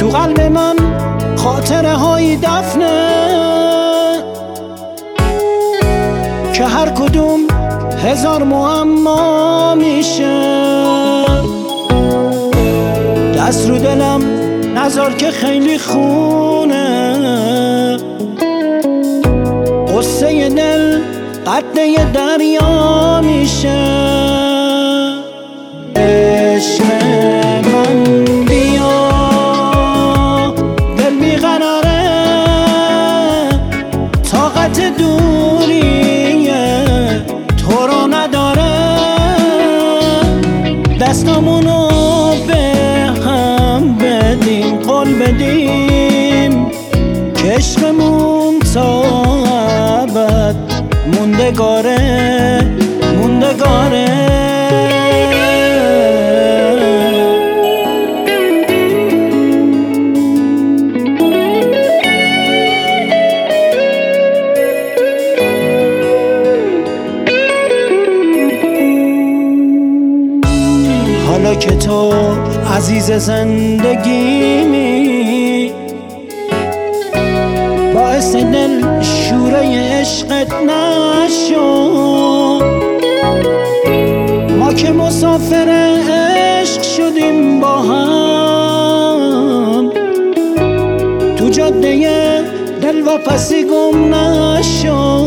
تو قلب من خاطره های دفنه که هر کدوم هزار معما میشه. دست رو دلم نذار که خیلی خونه، قصه دل قطره دریا میشه. عشق من بیا، دل بیقراره، طاقت دوریه تو رو نداره. دستامونو به هم بدیم، قول بدیم که عشقمون تا ابد موندگاره موندگاره. حالا که تو عزیز زندگیمی، باعث دل شوره عشقت نشو. ما که مسافر عشق شدیم با هم، تو جاده دل و پسی گم نشو.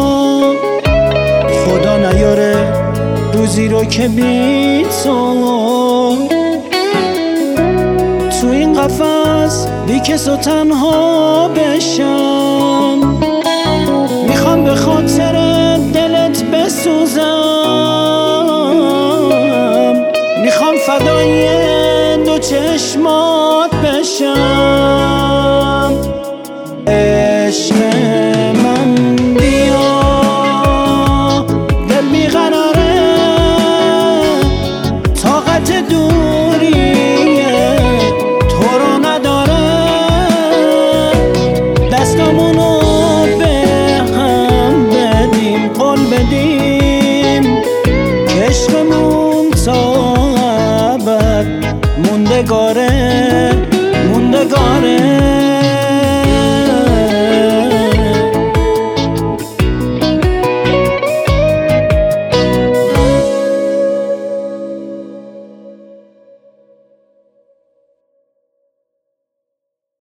خدا نیاره روزی رو که بی تو این قفس بی کس و تنها بشم. میخوام به خاطر دلت بسوزم، میخوام فدای دو چشمات بشم. عشق من بیا، دل بیقراره، طاقت دوریه تو رو نداره. دستامونو به هم بدیم، قول بدیم که عشقمون تا ابد موندگاره